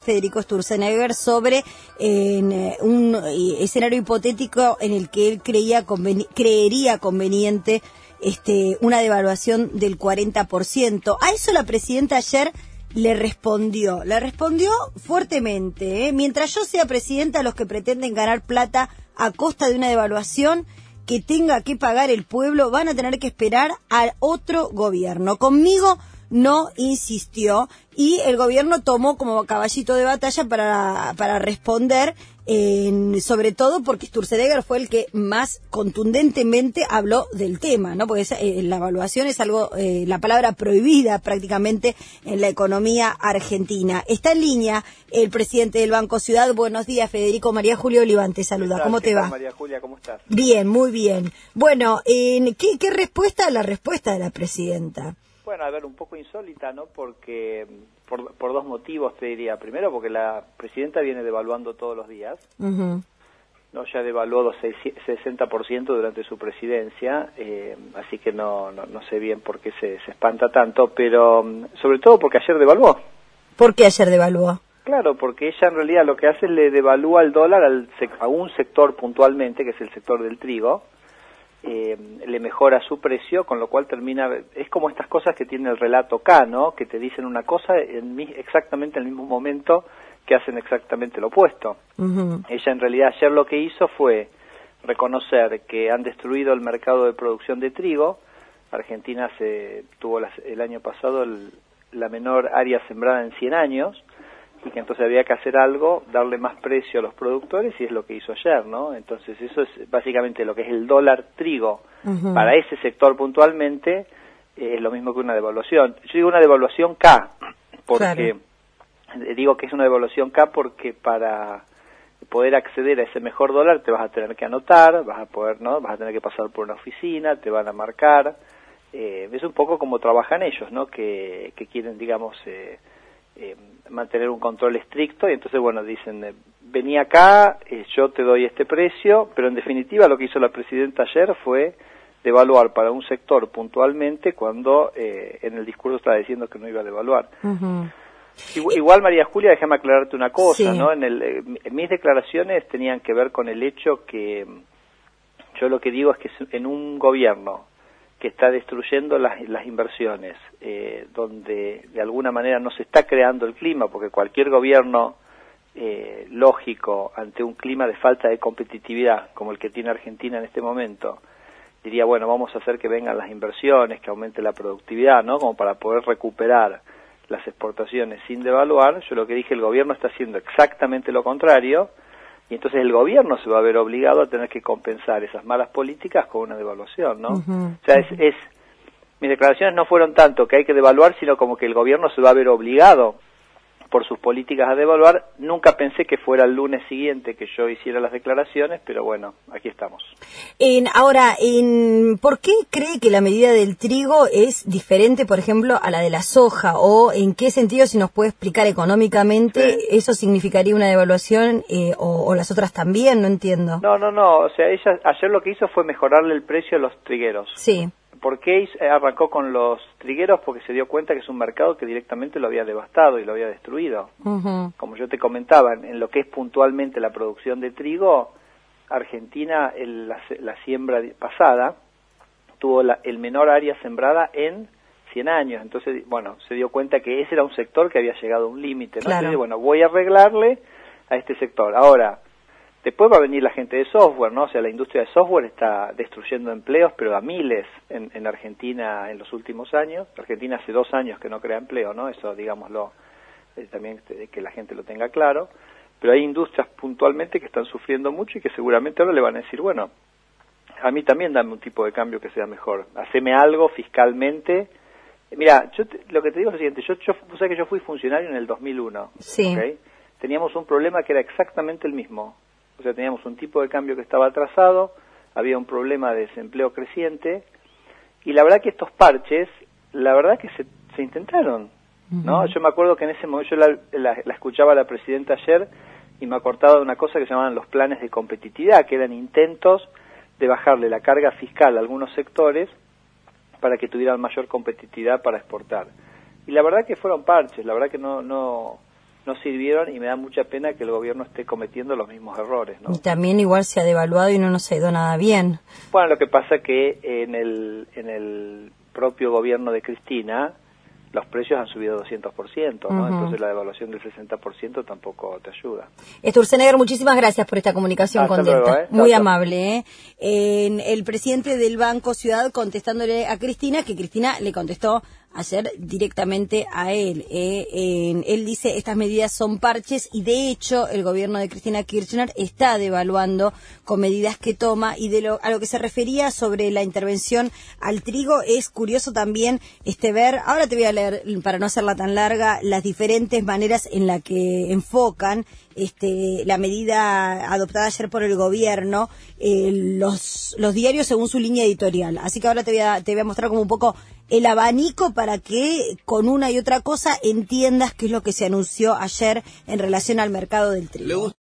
Federico Sturzenegger sobre un escenario hipotético en el que él creería conveniente una devaluación del 40%. A eso la presidenta ayer le respondió fuertemente. Mientras yo sea presidenta, los que pretenden ganar plata a costa de una devaluación que tenga que pagar el pueblo van a tener que esperar al otro gobierno. Conmigo no insistió y el gobierno tomó como caballito de batalla para responder, sobre todo porque Sturzenegger fue el que más contundentemente habló del tema, ¿no? Porque la evaluación es algo, la palabra prohibida prácticamente en la economía argentina. Está en línea el presidente del Banco Ciudad. Buenos días, Federico. María Julia Oliván te saluda. ¿Cómo te va? María Julia, ¿cómo estás? Bien, muy bien. Bueno, ¿qué respuesta? La respuesta de la presidenta. Bueno, a ver, un poco insólita, ¿no? Porque por dos motivos te diría. Primero, porque la presidenta viene devaluando todos los días. Uh-huh. No, ya devaluó 60% durante su presidencia, así que no sé bien por qué se espanta tanto, pero sobre todo porque ayer devaluó. ¿Por qué ayer devaluó? Claro, porque ella en realidad lo que hace es le devalúa el dólar a un sector puntualmente, que es el sector del trigo. Le mejora su precio, con lo cual es como estas cosas que tiene el relato K, ¿no? Que te dicen una cosa exactamente en el mismo momento que hacen exactamente lo opuesto. Uh-huh. Ella en realidad ayer lo que hizo fue reconocer que han destruido el mercado de producción de trigo. Argentina tuvo el año pasado la menor área sembrada en 100 años, y que entonces había que hacer algo, darle más precio a los productores, y es lo que hizo ayer, ¿no? Entonces eso es básicamente lo que es el dólar trigo. Uh-huh. Para ese sector puntualmente es lo mismo que una devaluación. Yo digo una devaluación K, porque digo que es una devaluación K porque para poder acceder a ese mejor dólar te vas a tener que anotar, vas a tener que pasar por una oficina, te van a marcar. Es un poco como trabajan ellos, ¿no? Que quieren, digamos, mantener un control estricto, y entonces, bueno, dicen, vení acá, yo te doy este precio, pero en definitiva lo que hizo la presidenta ayer fue devaluar para un sector puntualmente cuando en el discurso estaba diciendo que no iba a devaluar. Uh-huh. Igual, María Julia, déjame aclararte una cosa, sí. ¿No? Mis declaraciones tenían que ver con el hecho que yo lo que digo es que en un gobierno que está destruyendo las inversiones, donde de alguna manera no se está creando el clima, porque cualquier gobierno lógico ante un clima de falta de competitividad como el que tiene Argentina en este momento, diría, bueno, vamos a hacer que vengan las inversiones, que aumente la productividad, ¿no? Como para poder recuperar las exportaciones sin devaluar. Yo lo que dije, el gobierno está haciendo exactamente lo contrario, y entonces el gobierno se va a ver obligado a tener que compensar esas malas políticas con una devaluación, ¿no? Uh-huh. O sea, mis declaraciones no fueron tanto que hay que devaluar, sino como que el gobierno se va a ver obligado por sus políticas a devaluar. Nunca pensé que fuera el lunes siguiente que yo hiciera las declaraciones, pero bueno, aquí estamos. Ahora, ¿por qué cree que la medida del trigo es diferente, por ejemplo, a la de la soja? ¿O en qué sentido, si nos puede explicar económicamente, sí, eso significaría una devaluación o las otras también? No entiendo. No, o sea, ella ayer lo que hizo fue mejorarle el precio a los trigueros. Sí. ¿Por qué arrancó con los trigueros? Porque se dio cuenta que es un mercado que directamente lo había devastado y lo había destruido. Uh-huh. Como yo te comentaba, en lo que es puntualmente la producción de trigo, Argentina, la siembra pasada, tuvo el menor área sembrada en 100 años. Entonces, bueno, se dio cuenta que ese era un sector que había llegado a un límite, ¿no? Claro. Entonces, bueno, voy a arreglarle a este sector. Ahora, después va a venir la gente de software, ¿no? O sea, la industria de software está destruyendo empleos, pero a miles en Argentina en los últimos años. Argentina hace 2 años que no crea empleo, ¿no? Eso, digámoslo, también que la gente lo tenga claro. Pero hay industrias puntualmente que están sufriendo mucho y que seguramente ahora le van a decir, bueno, a mí también dame un tipo de cambio que sea mejor. Haceme algo fiscalmente. Mira, lo que te digo es lo siguiente. Tú sabes que yo fui funcionario en el 2001. Sí. ¿Okay? Teníamos un problema que era exactamente el mismo. O sea, teníamos un tipo de cambio que estaba atrasado, había un problema de desempleo creciente, y la verdad que estos parches, la verdad que se intentaron, ¿no? Uh-huh. Yo me acuerdo que en ese momento yo la escuchaba a la presidenta ayer, y me acordaba de una cosa que se llamaban los planes de competitividad, que eran intentos de bajarle la carga fiscal a algunos sectores para que tuvieran mayor competitividad para exportar. Y la verdad que fueron parches, la verdad que no no sirvieron y me da mucha pena que el gobierno esté cometiendo los mismos errores, ¿no? Y también igual se ha devaluado y no nos ha ido nada bien. Bueno, lo que pasa que en el propio gobierno de Cristina los precios han subido 200%, ¿no? Entonces la devaluación del 60% tampoco te ayuda. Sturzenegger, muchísimas gracias por esta comunicación con Delta. Luego, Muy chao, amable. El presidente del Banco Ciudad contestándole a Cristina, que Cristina le contestó ayer directamente a él. Él dice, estas medidas son parches y de hecho el gobierno de Cristina Kirchner está devaluando con medidas que toma, y a lo que se refería sobre la intervención al trigo, es curioso también ver, ahora te voy a leer para no hacerla tan larga, las diferentes maneras en la que enfocan la medida adoptada ayer por el gobierno, los diarios según su línea editorial. Así que ahora te voy a mostrar como un poco el abanico para que con una y otra cosa entiendas qué es lo que se anunció ayer en relación al mercado del trigo.